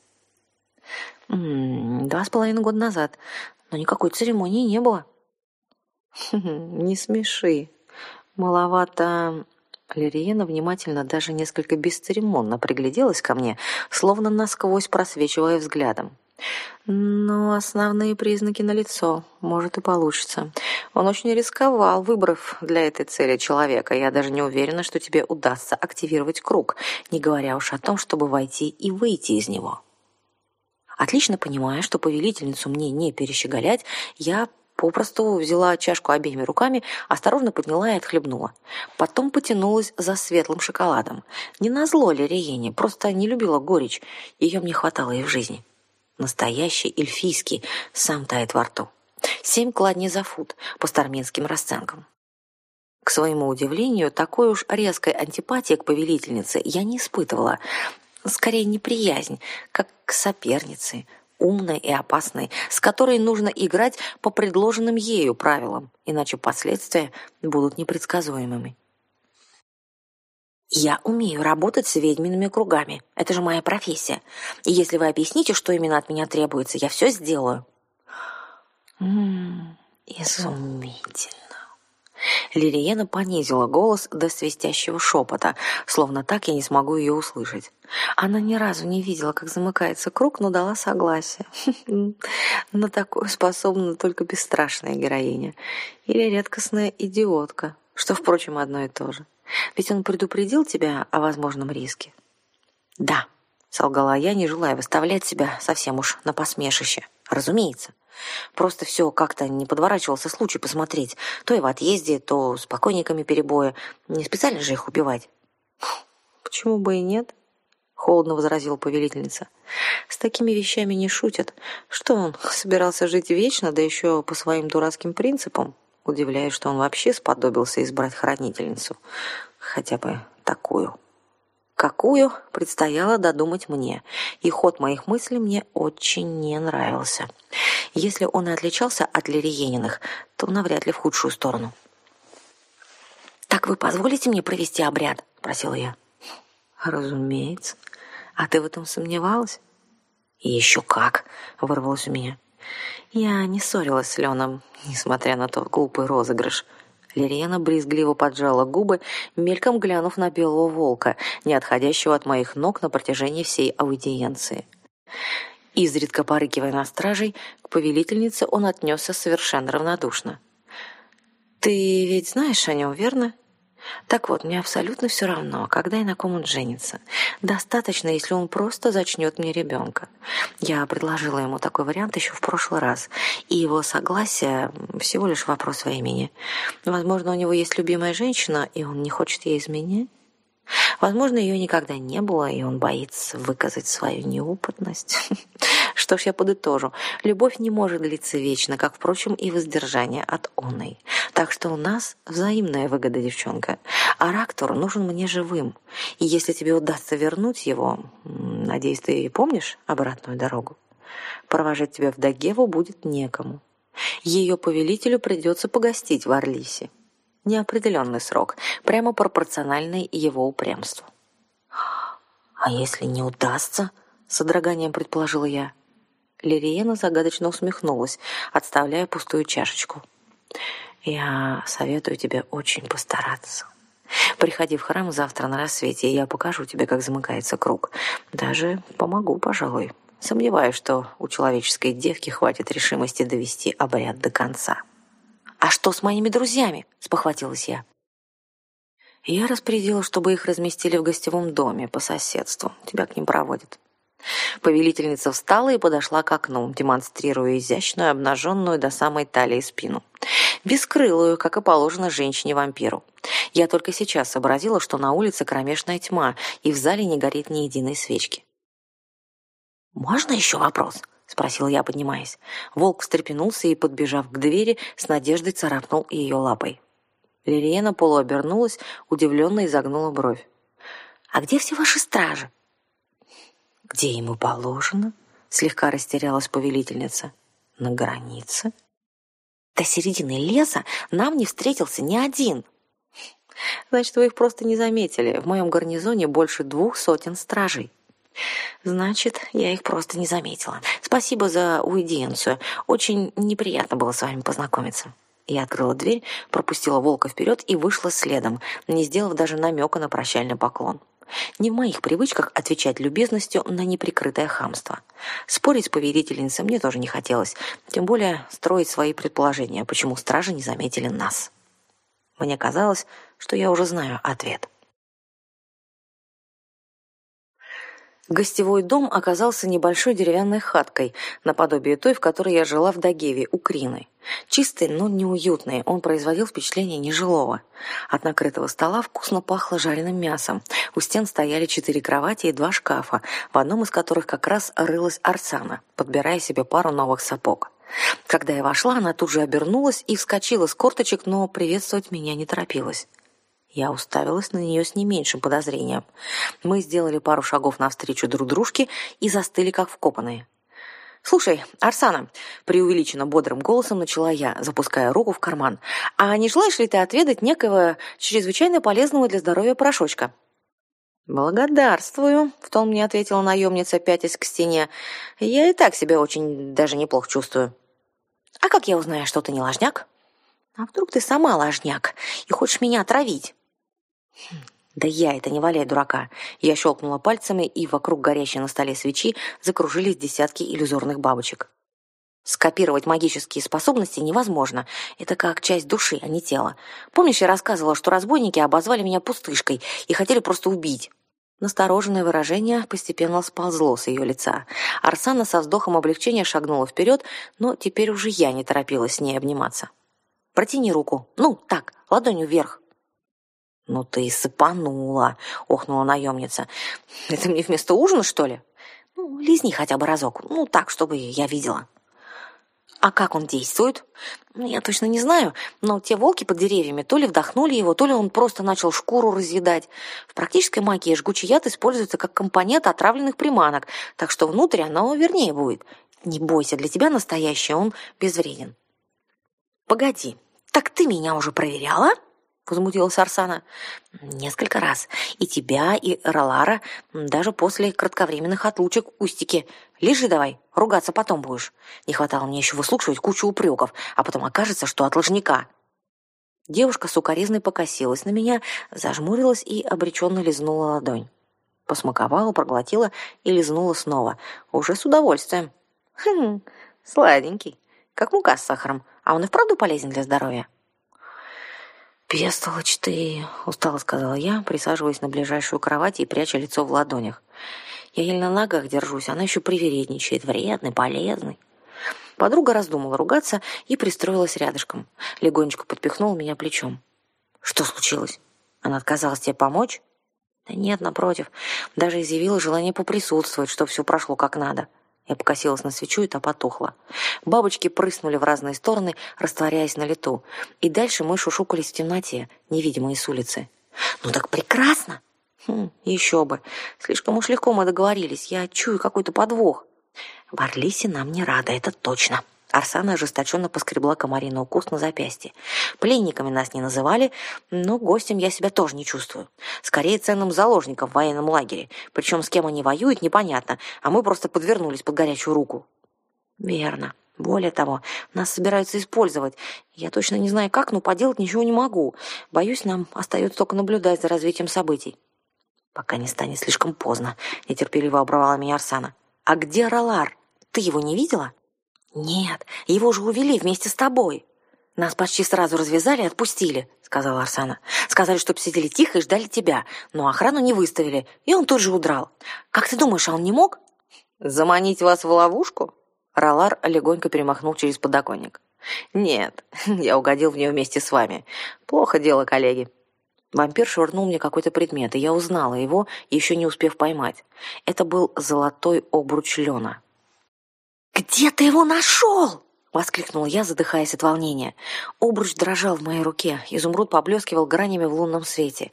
2,5 года назад, но никакой церемонии не было. Не смеши. Маловато. Лириена внимательно, даже несколько бесцеремонно пригляделась ко мне, словно насквозь просвечивая взглядом. Но основные признаки налицо. Может и получится. Он очень рисковал, выбрав для этой цели человека. Я даже не уверена, что тебе удастся активировать круг, не говоря уж о том, чтобы войти и выйти из него. Отлично понимая, что повелительницу мне не перещеголять, я попросту взяла чашку обеими руками, осторожно подняла и отхлебнула. Потом потянулась за светлым шоколадом. Не назло Лириене, просто не любила горечь. Ее мне хватало и в жизни. Настоящий эльфийский, сам тает во рту. 7 кладней за фут по старминским расценкам. К своему удивлению, такой уж резкой антипатии к повелительнице я не испытывала. Скорее неприязнь, как к сопернице, умной и опасной, с которой нужно играть по предложенным ею правилам, иначе последствия будут непредсказуемыми. Я умею работать с ведьмиными кругами. Это же моя профессия. И если вы объясните, что именно от меня требуется, я все сделаю. Изумительно. Лириена понизила голос до свистящего шепота, словно так я не смогу ее услышать. Она ни разу не видела, как замыкается круг, но дала согласие. На такое способна только бесстрашная героиня. Или редкостная идиотка, что, впрочем, одно и то же. Ведь он предупредил тебя о возможном риске. Да, солгала я, не желая выставлять себя совсем уж на посмешище. Разумеется. Просто все как-то не подворачивался случай посмотреть. То и в отъезде, то с покойниками перебоя. Не специально же их убивать. Почему бы и нет? Холодно возразила повелительница. С такими вещами не шутят. Что он, собирался жить вечно, да еще по своим дурацким принципам? Удивляюсь, что он вообще сподобился избрать хранительницу. Хотя бы такую. Какую, предстояло додумать мне, и ход моих мыслей мне очень не нравился. Если он и отличался от Лириениных, то навряд ли в худшую сторону. «Так вы позволите мне провести обряд?» – просила я. «Разумеется. А ты в этом сомневалась?» «И еще как!» – вырвалось у меня. Я не ссорилась с Леном, несмотря на тот глупый розыгрыш. Лириена брезгливо поджала губы, мельком глянув на белого волка, не отходящего от моих ног на протяжении всей аудиенции. Изредка порыкивая на стражей, к повелительнице он отнесся совершенно равнодушно. «Ты ведь знаешь о нем, верно? Так вот, мне абсолютно все равно, когда и на ком он женится. Достаточно, если он просто зачнет мне ребенка. Я предложила ему такой вариант еще в прошлый раз, и его согласие всего лишь вопрос времени. Возможно, у него есть любимая женщина, и он не хочет ей изменять. Возможно, ее никогда не было, и он боится выказать свою неопытность. Что ж, я подытожу. Любовь не может длиться вечно, как, впрочем, и воздержание от оной. Так что у нас взаимная выгода, девчонка. А Рактор нужен мне живым. И если тебе удастся вернуть его, надеюсь, ты помнишь обратную дорогу? Провожать тебя в Дагеву будет некому. Ее повелителю придется погостить в Арлисе. Неопределенный срок, прямо пропорциональный его упрямству. «А если не удастся?» — с содроганием предположила я. Лириена загадочно усмехнулась, отставляя пустую чашечку. «Я советую тебе очень постараться. Приходи в храм завтра на рассвете, и я покажу тебе, как замыкается круг. Даже помогу, пожалуй. Сомневаюсь, что у человеческой девки хватит решимости довести обряд до конца». «А что с моими друзьями?» — спохватилась я. «Я распорядила, чтобы их разместили в гостевом доме по соседству. Тебя к ним проводят». Повелительница встала и подошла к окну, демонстрируя изящную, обнаженную до самой талии спину. Бескрылую, как и положено женщине-вампиру. Я только сейчас сообразила, что на улице кромешная тьма, и в зале не горит ни единой свечки. «Можно еще вопрос?» — спросила я, поднимаясь. Волк встрепенулся и, подбежав к двери, с надеждой царапнул ее лапой. Лириена полуобернулась, удивленно изогнула бровь. «А где все ваши стражи?» «Где ему положено?» — слегка растерялась повелительница. «На границе?» «До середины леса нам не встретился ни один». «Значит, вы их просто не заметили. В моем гарнизоне больше 200 стражей». «Значит, я их просто не заметила. Спасибо за уидиенцию. Очень неприятно было с вами познакомиться». Я открыла дверь, пропустила волка вперед и вышла следом, не сделав даже намека на прощальный поклон. Не в моих привычках отвечать любезностью на неприкрытое хамство. Спорить с повелительницей мне тоже не хотелось, тем более строить свои предположения, почему стражи не заметили нас. Мне казалось, что я уже знаю ответ. Гостевой дом оказался небольшой деревянной хаткой, наподобие той, в которой я жила в Дагеве, у Крины. Чистый, но неуютный, он производил впечатление нежилого. От накрытого стола вкусно пахло жареным мясом. У стен стояли 4 кровати и 2 шкафа, в одном из которых как раз рылась Арсана, подбирая себе пару новых сапог. Когда я вошла, она тут же обернулась и вскочила с корточек, но приветствовать меня не торопилась. Я уставилась на нее с не меньшим подозрением. Мы сделали пару шагов навстречу друг дружке и застыли, как вкопанные. «Слушай, Арсана», — преувеличенно бодрым голосом начала я, запуская руку в карман, «а не желаешь ли ты отведать некого чрезвычайно полезного для здоровья порошочка?» «Благодарствую», — в тон мне ответила наемница, пятясь к стене. «Я и так себя очень даже неплохо чувствую». «А как я узнаю, что ты не ложняк?» «А вдруг ты сама ложняк и хочешь меня отравить?» «Да я это не валяй дурака!» Я щелкнула пальцами, и вокруг горящей на столе свечи закружились десятки иллюзорных бабочек. Скопировать магические способности невозможно. Это как часть души, а не тела. Помнишь, я рассказывала, что разбойники обозвали меня пустышкой и хотели просто убить? Настороженное выражение постепенно сползло с ее лица. Арсана со вздохом облегчения шагнула вперед, но теперь уже я не торопилась с ней обниматься. «Протяни руку. Ну, так, ладонью вверх». «Ну ты и сыпанула», — охнула наемница. «Это мне вместо ужина, что ли?» «Ну, лизни хотя бы разок. Ну, так, чтобы я видела». «А как он действует?» «Я точно не знаю, но те волки под деревьями то ли вдохнули его, то ли он просто начал шкуру разъедать. В практической магии жгучий яд используется как компонент отравленных приманок, так что внутрь оно вернее будет. Не бойся, для тебя настоящий, он безвреден». «Погоди, так ты меня уже проверяла?» — возмутилась Арсана. «Несколько раз. И тебя, и Ролара, даже после кратковременных отлучек в кустике. Лежи давай, ругаться потом будешь. Не хватало мне еще выслушивать кучу упреков, а потом окажется, что от ложняка». Девушка сукоризной покосилась на меня, зажмурилась и обреченно лизнула ладонь. Посмаковала, проглотила и лизнула снова. Уже с удовольствием. Сладенький. Как мука с сахаром. А он и вправду полезен для здоровья. «Бестолочь ты!» — устало сказала я, присаживаясь на ближайшую кровать и пряча лицо в ладонях. «Я еле на ногах держусь, она еще привередничает. Вредный, полезный». Подруга раздумала ругаться и пристроилась рядышком. Легонечко подпихнула меня плечом. «Что случилось? Она отказалась тебе помочь?» «Да нет, напротив. Даже изъявила желание поприсутствовать, что все прошло как надо». Я покосилась на свечу, и та потухла. Бабочки прыснули в разные стороны, растворяясь на лету. И дальше мы шушукались в темноте, невидимые с улицы. «Ну так прекрасно!» Еще бы. Слишком уж легко мы договорились. Я чую какой-то подвох. В Арлисе нам не рада, это точно. Арсана ожесточенно поскребла комариный укус на запястье. Пленниками нас не называли, но гостем я себя тоже не чувствую. Скорее, ценным заложником в военном лагере. Причем с кем они воюют, непонятно, а мы просто подвернулись под горячую руку. Верно. Более того, нас собираются использовать. Я точно не знаю как, но поделать ничего не могу. Боюсь, нам остается только наблюдать за развитием событий. Пока не станет слишком поздно, нетерпеливо оборвала меня Арсана. А где Ралар? Ты его не видела? «Нет, его же увели вместе с тобой. Нас почти сразу развязали и отпустили», — сказала Арсана. «Сказали, чтоб сидели тихо и ждали тебя, но охрану не выставили, и он тут же удрал. Как ты думаешь, а он не мог?» «Заманить вас в ловушку?» Ралар легонько перемахнул через подоконник. «Нет, я угодил в нее вместе с вами. Плохо дело, коллеги». Вампир швырнул мне какой-то предмет, и я узнала его, еще не успев поймать. Это был золотой обруч Лена. «Где ты его нашел?» — воскликнул я, задыхаясь от волнения. Обруч дрожал в моей руке, изумруд поблескивал гранями в лунном свете.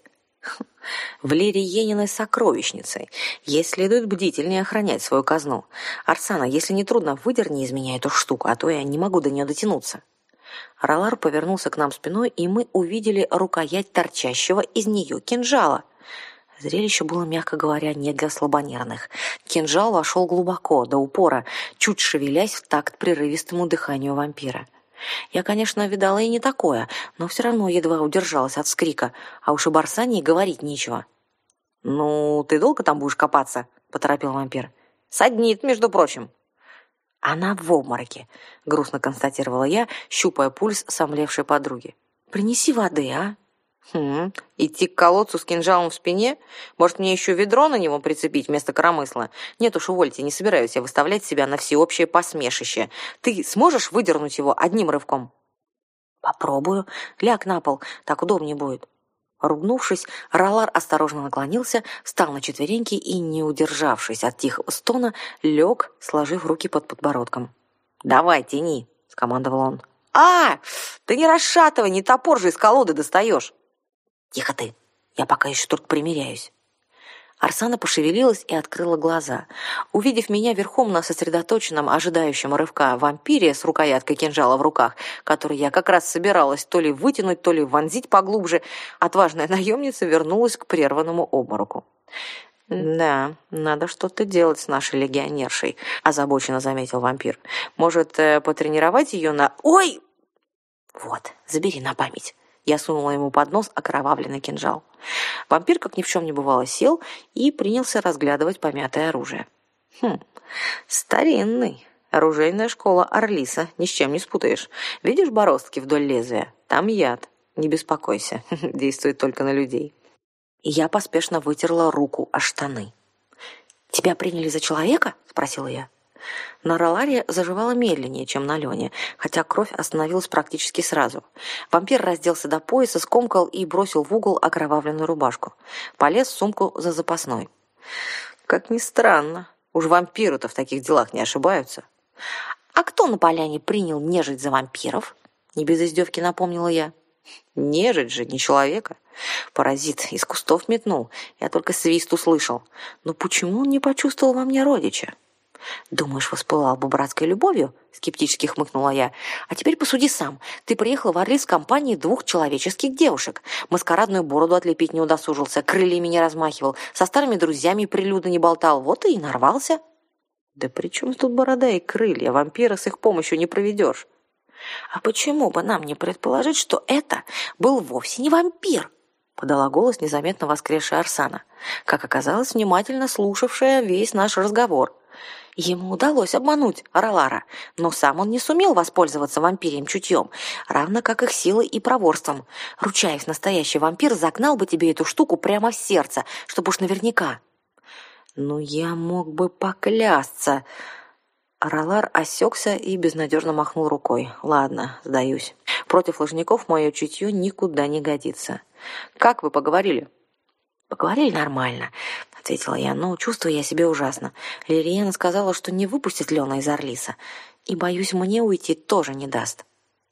«В Лириениной сокровищнице. Ей следует бдительнее охранять свою казну. Арсана, если не трудно, выдерни из меня эту штуку, а то я не могу до нее дотянуться». Ралар повернулся к нам спиной, и мы увидели рукоять торчащего из нее кинжала. Зрелище было, мягко говоря, не для слабонервных. Кинжал вошел глубоко, до упора, чуть шевелясь в такт прерывистому дыханию вампира. Я, конечно, видала и не такое, но все равно едва удержалась от вскрика, а уж об Арсане и говорить нечего. «Ну, ты долго там будешь копаться?» — поторопил вампир. «Саднит, между прочим». «Она в обмороке», — грустно констатировала я, щупая пульс сомлевшей подруги. «Принеси воды, а?» Идти к колодцу с кинжалом в спине? Может, мне еще ведро на него прицепить вместо коромысла? Нет уж, увольте, не собираюсь я выставлять себя на всеобщее посмешище. Ты сможешь выдернуть его одним рывком? Попробую. Ляг на пол, так удобнее будет. Ругнувшись, Ралар осторожно наклонился, встал на четвереньки и, не удержавшись от тихого стона, лег, сложив руки под подбородком. «Давай, тяни!» — скомандовал он. «А! Ты не расшатывай, не топор же из колоды достаешь!» «Тихо ты! Я пока еще только примеряюсь». Арсана пошевелилась и открыла глаза. Увидев меня верхом на сосредоточенном, ожидающем рывка вампире с рукояткой кинжала в руках, который я как раз собиралась то ли вытянуть, то ли вонзить поглубже, отважная наемница вернулась к прерванному обмороку. «Да, надо что-то делать с нашей легионершей», — озабоченно заметил вампир. «Может, потренировать ее на...» «Ой!» «Вот, забери на память». Я сунула ему под нос окровавленный кинжал. Вампир, как ни в чем не бывало, сел и принялся разглядывать помятое оружие. Старинный. Оружейная школа Орлиса. Ни с чем не спутаешь. Видишь бороздки вдоль лезвия? Там яд. Не беспокойся. Действует только на людей». И я поспешно вытерла руку о штаны. «Тебя приняли за человека?» — спросила я. На Раларе заживало медленнее, чем на Лене, хотя кровь остановилась практически сразу. Вампир разделся до пояса, скомкал и бросил в угол окровавленную рубашку. Полез в сумку за запасной. Как ни странно, уж вампиры-то в таких делах не ошибаются. «А кто на поляне принял нежить за вампиров?» — не без издевки напомнила я. «Нежить же, не человека. Паразит из кустов метнул. Я только свист услышал. Но почему он не почувствовал во мне родича?» «Думаешь, воспылал бы братской любовью?» — скептически хмыкнула я. «А теперь посуди сам. Ты приехал в Орлис в компании 2 человеческих девушек. Маскарадную бороду отлепить не удосужился, крыльями не размахивал, со старыми друзьями прилюдно не болтал. Вот и нарвался». «Да при чем тут борода и крылья? Вампира с их помощью не проведешь». «А почему бы нам не предположить, что это был вовсе не вампир?» — подала голос незаметно воскресшая Арсана, как оказалось, внимательно слушавшая весь наш разговор. Ему удалось обмануть Ралара, но сам он не сумел воспользоваться вампирьим чутьем, равно как их силой и проворством. Ручаюсь, настоящий вампир загнал бы тебе эту штуку прямо в сердце, чтобы уж наверняка. «Ну, я мог бы поклясться». Ралар осекся и безнадежно махнул рукой. «Ладно, сдаюсь. Против лжников мое чутье никуда не годится. Как вы поговорили?» «Поговорили нормально», — ответила я, «но чувствую я себя ужасно. Лириена сказала, что не выпустит Лена из Орлиса, и, боюсь, мне уйти тоже не даст».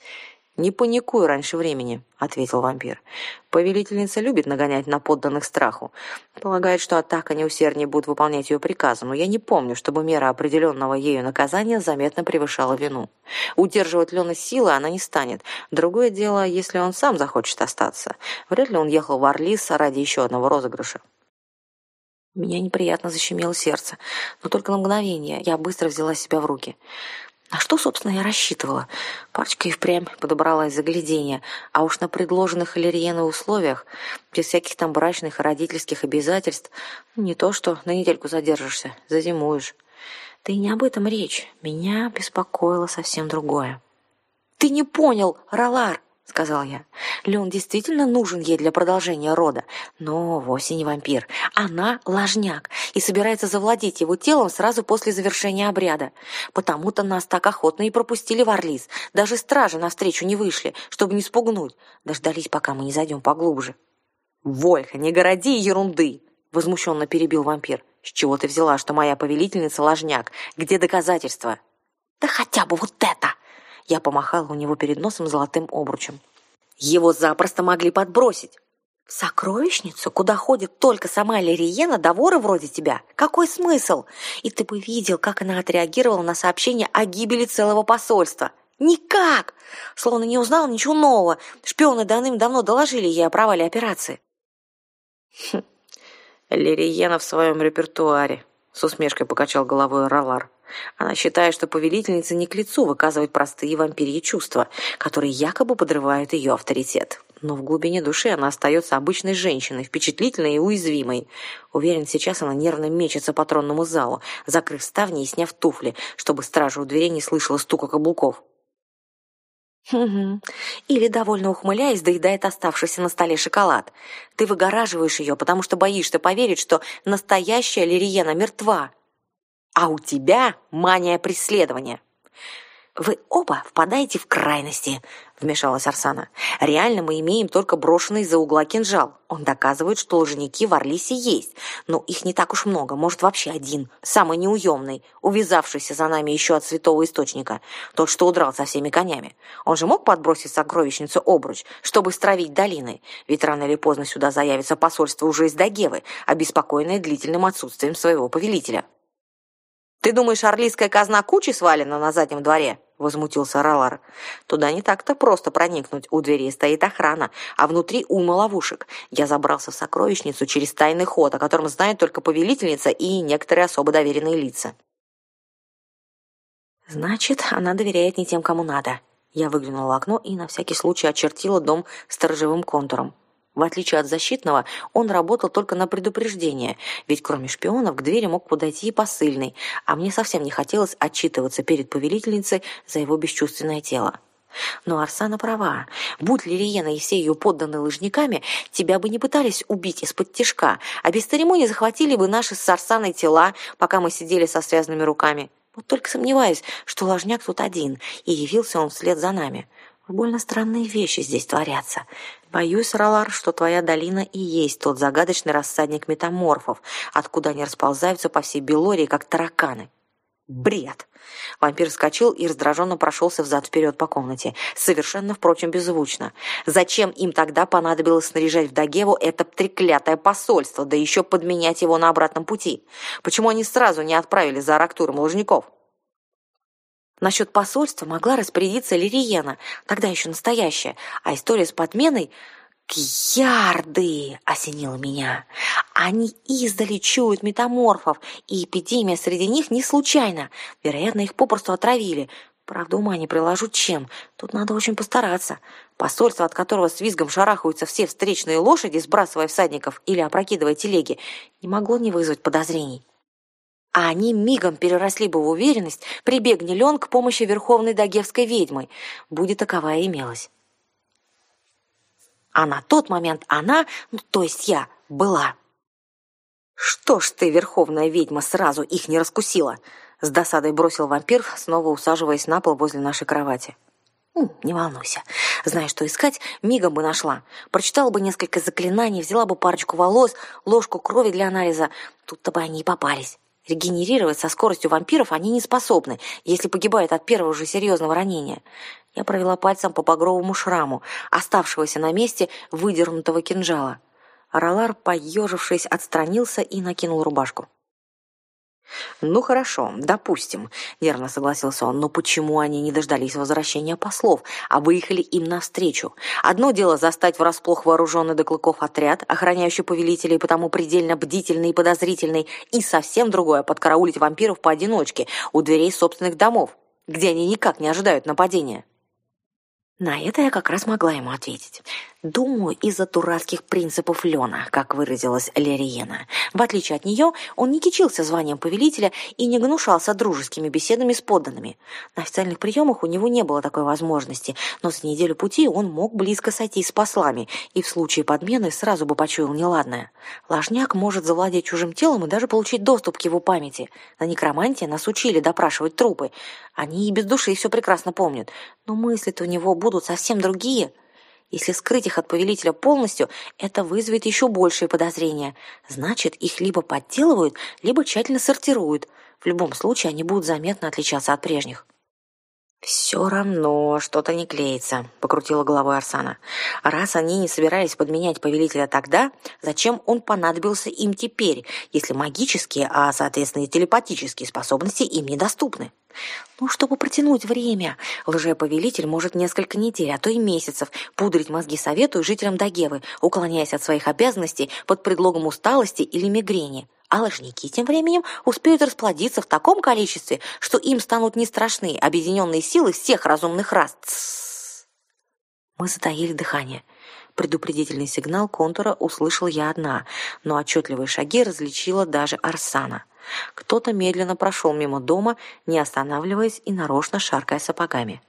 «Не паникуй раньше времени», — ответил вампир. «Повелительница любит нагонять на подданных страху. Полагает, что так они усерднее будут выполнять ее приказы, но я не помню, чтобы мера определенного ею наказания заметно превышала вину. Удерживать Лена силой она не станет. Другое дело, если он сам захочет остаться. Вряд ли он ехал в Орлис ради еще одного розыгрыша». Меня неприятно защемило сердце, но только на мгновение. Я быстро взяла себя в руки. На что, собственно, я рассчитывала? Парочка и впрямь подобрала из заглядения, а уж на предложенных Иллириеной условиях, без всяких там брачных и родительских обязательств, не то что на недельку задержишься, зазимуешь. Да и не об этом речь. Меня беспокоило совсем другое. «Ты не понял, Ролар!» — сказал я. «Леон действительно нужен ей для продолжения рода, но вовсе не вампир. Она ложняк и собирается завладеть его телом сразу после завершения обряда. Потому-то нас так охотно и пропустили в Орлис. Даже стражи навстречу не вышли, чтобы не спугнуть. Дождались, пока мы не зайдем поглубже». «Вольха, не городи ерунды!» — возмущенно перебил вампир. «С чего ты взяла, что моя повелительница ложняк? Где доказательства?» «Да хотя бы вот это!» Я помахала у него перед носом золотым обручем. «Его запросто могли подбросить». «В сокровищницу, куда ходит только сама Лириена, да воры вроде тебя? Какой смысл? И ты бы видел, как она отреагировала на сообщение о гибели целого посольства. Никак! Словно не узнала ничего нового. Шпионы давным-давно доложили ей о провале операции». Лириена в своем репертуаре, с усмешкой покачал головой Ролар. Она считает, что повелительнице не к лицу выказывать простые вампирьи чувства, которые якобы подрывают ее авторитет. Но в глубине души она остается обычной женщиной, впечатлительной и уязвимой. Уверен, сейчас она нервно мечется по тронному залу, закрыв ставни и сняв туфли, чтобы стража у дверей не слышала стука каблуков. «Угу. Или, довольно ухмыляясь, доедает оставшийся на столе шоколад. Ты выгораживаешь ее, потому что боишься поверить, что настоящая Лириена мертва. А у тебя мания преследования». «Вы оба впадаете в крайности», — вмешалась Арсана. «Реально мы имеем только брошенный из-за угла кинжал. Он доказывает, что лженики в Орлисе есть, но их не так уж много, может, вообще один, самый неуемный, увязавшийся за нами еще от святого источника, тот, что удрал со всеми конями. Он же мог подбросить в сокровищницу обруч, чтобы стравить долиной, ведь рано или поздно сюда заявится посольство уже из Дагевы, обеспокоенное длительным отсутствием своего повелителя». «Ты думаешь, орлийская казна кучей свалена на заднем дворе?» — возмутился Ролар. «Туда не так-то просто проникнуть. У дверей стоит охрана, а внутри уйма ловушек. Я забрался в сокровищницу через тайный ход, о котором знает только повелительница и некоторые особо доверенные лица». «Значит, она доверяет не тем, кому надо». Я выглянула в окно и на всякий случай очертила дом сторожевым контуром. В отличие от защитного, он работал только на предупреждение, ведь кроме шпионов к двери мог подойти и посыльный, а мне совсем не хотелось отчитываться перед повелительницей за его бесчувственное тело. Но Арсана права. Будь Лириена и все ее подданные лыжниками, тебя бы не пытались убить из-под тишка, а без церемонии захватили бы наши с Арсаной тела, пока мы сидели со связанными руками. Вот только сомневаюсь, что ложняк тут один, и явился он вслед за нами. Больно странные вещи здесь творятся. Боюсь, Ролар, что твоя долина и есть тот загадочный рассадник метаморфов, откуда они расползаются по всей Белории, как тараканы. Бред! Вампир вскочил и раздраженно прошелся взад-вперед по комнате, совершенно, впрочем, беззвучно. Зачем им тогда понадобилось снаряжать в Дагеву это треклятое посольство, да еще подменять его на обратном пути? Почему они сразу не отправили за Арактуром лужников? Насчет посольства могла распорядиться Лириена, тогда еще настоящая, а история с подменой... «Кьярды!» — осенило меня. «Они издали чуют метаморфов, и эпидемия среди них не случайна. Вероятно, их попросту отравили. Правда, ума не приложу чем. Тут надо очень постараться. Посольство, от которого с визгом шарахаются все встречные лошади, сбрасывая всадников или опрокидывая телеги, не могло не вызвать подозрений. А они мигом переросли бы в уверенность, прибегни Лен к помощи верховной дагевской ведьмы, будь таковая имелась. А на тот момент она, то есть я, была. «Что ж ты, верховная ведьма, сразу их не раскусила?» С досадой бросил вампир, снова усаживаясь на пол возле нашей кровати. «Не волнуйся. Зная, что искать, мигом бы нашла. Прочитала бы несколько заклинаний, взяла бы парочку волос, ложку крови для анализа. Тут-то бы они и попались». Регенерировать со скоростью вампиров они не способны, если погибают от первого же серьезного ранения. Я провела пальцем по багровому шраму, оставшегося на месте выдернутого кинжала. Ролар, поежившись, отстранился и накинул рубашку. «Ну хорошо, допустим», — нервно согласился он, «но почему они не дождались возвращения послов, а выехали им навстречу? Одно дело застать врасплох вооруженный до клыков отряд, охраняющий повелителей, потому предельно бдительный и подозрительный, и совсем другое — подкараулить вампиров поодиночке у дверей собственных домов, где они никак не ожидают нападения». На это я как раз могла ему ответить. Думаю, из-за дурацких принципов Лена, как выразилась Лериена. В отличие от нее, он не кичился званием повелителя и не гнушался дружескими беседами с подданными. На официальных приемах у него не было такой возможности, но за неделю пути он мог близко сойтись с послами и в случае подмены сразу бы почуял неладное. Ложняк может завладеть чужим телом и даже получить доступ к его памяти. На некромантии нас учили допрашивать трупы. Они и без души все прекрасно помнят, но мысли-то у него будут совсем другие. Если скрыть их от повелителя полностью, это вызовет еще большие подозрения. Значит, их либо подделывают, либо тщательно сортируют. В любом случае, они будут заметно отличаться от прежних. «Все равно что-то не клеится», — покрутила головой Арсана. «Раз они не собирались подменять повелителя тогда, зачем он понадобился им теперь, если магические, а, соответственно, и телепатические способности им недоступны? Ну, чтобы протянуть время. Лжеповелитель может несколько недель, а то и месяцев пудрить мозги совету и жителям Дагевы, уклоняясь от своих обязанностей под предлогом усталости или мигрени. А ложники тем временем успеют расплодиться в таком количестве, что им станут не страшны объединенные силы всех разумных рас. Тссс. Мы затаили дыхание. Предупредительный сигнал контура услышал я одна, но отчетливые шаги различила даже Арсана. Кто-то медленно прошел мимо дома, не останавливаясь и нарочно шаркая сапогами.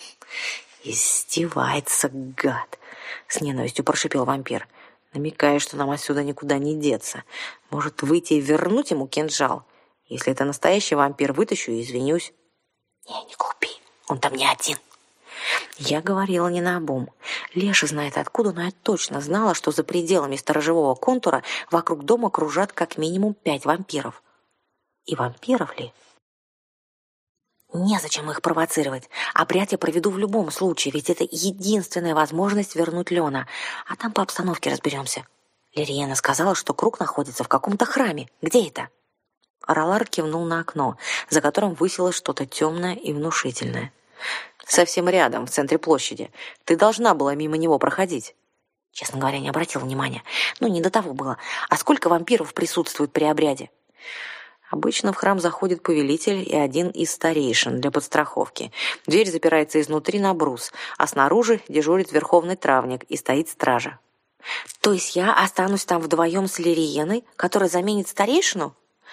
«Издевается, гад!» — с ненавистью прошипел вампир, намекая, что нам отсюда никуда не деться. Может, выйти и вернуть ему кинжал? Если это настоящий вампир, вытащу и извинюсь. Не глупи, он там не один. Я говорила не наобум. Леша знает откуда, но я точно знала, что за пределами сторожевого контура вокруг дома кружат как минимум 5 вампиров. И вампиров ли? Незачем их провоцировать. Обряд я проведу в любом случае, ведь это единственная возможность вернуть Лена. А там по обстановке разберемся. Лериена сказала, что круг находится в каком-то храме. Где это? Ролар кивнул на окно, за которым высилось что-то темное и внушительное. Совсем рядом, в центре площади. Ты должна была мимо него проходить. Честно говоря, не обратила внимания. Ну, не до того было. А сколько вампиров присутствует при обряде? Обычно в храм заходит повелитель и один из старейшин для подстраховки. Дверь запирается изнутри на брус, а снаружи дежурит верховный травник и стоит стража. То есть я останусь там вдвоем с Лериеной, которая заменит старейшину?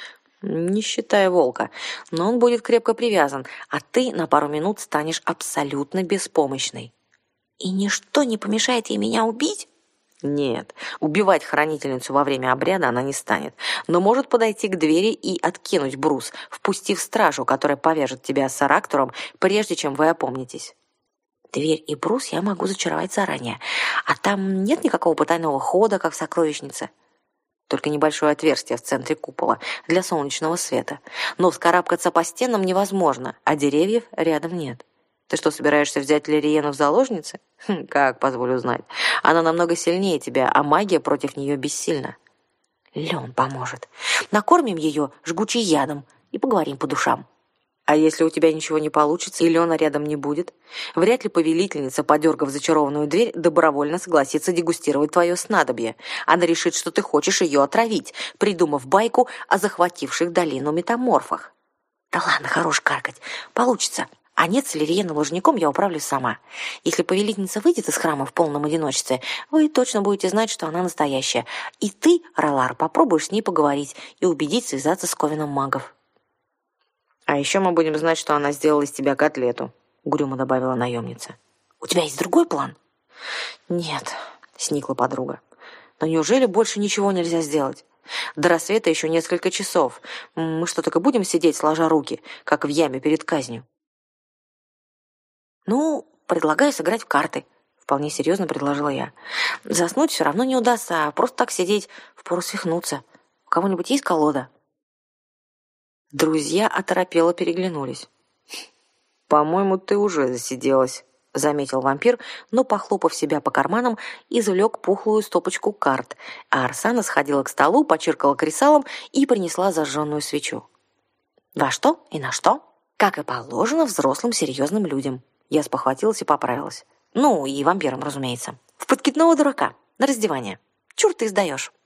Не считая волка, но он будет крепко привязан, а ты на пару минут станешь абсолютно беспомощной. И ничто не помешает ей меня убить? Нет, убивать хранительницу во время обряда она не станет, но может подойти к двери и откинуть брус, впустив стражу, которая повяжет тебя с Арактуром, прежде чем вы опомнитесь. Дверь и брус я могу зачаровать заранее, а там нет никакого потайного хода, как в сокровищнице. Только небольшое отверстие в центре купола для солнечного света. Но вскарабкаться по стенам невозможно, а деревьев рядом нет. Ты что, собираешься взять Лериену в заложницы? Как, позволю знать. Она намного сильнее тебя, а магия против нее бессильна. Лен поможет. Накормим ее жгучей ядом и поговорим по душам. А если у тебя ничего не получится и Лена рядом не будет? Вряд ли повелительница, подергав зачарованную дверь, добровольно согласится дегустировать твое снадобье. Она решит, что ты хочешь ее отравить, придумав байку о захвативших долину метаморфах. Да ладно, хорош каркать. Получится. А нет, с Лериеной ложником я управлюсь сама. Если повелительница выйдет из храма в полном одиночестве, вы точно будете знать, что она настоящая. И ты, Ролар, попробуешь с ней поговорить и убедить связаться с ковеном магов. «А еще мы будем знать, что она сделала из тебя котлету», — угрюмо добавила наемница. «У тебя есть другой план?» «Нет», — сникла подруга. «Но неужели больше ничего нельзя сделать? До рассвета еще несколько часов. Мы что, так и будем сидеть, сложа руки, как в яме перед казнью?» «Ну, предлагаю сыграть в карты», — вполне серьезно предложила я. «Заснуть все равно не удастся, а просто так сидеть впору свихнуться. У кого-нибудь есть колода?» Друзья оторопело переглянулись. «По-моему, ты уже засиделась», — заметил вампир, но, похлопав себя по карманам, извлек пухлую стопочку карт, а Арсана сходила к столу, почиркала кресалом и принесла зажженную свечу. «Во что и на что? Как и положено взрослым серьезным людям». Я спохватилась и поправилась. Ну, и вампирам, разумеется. В подкидного дурака, на раздевание. Чур ты сдаешь.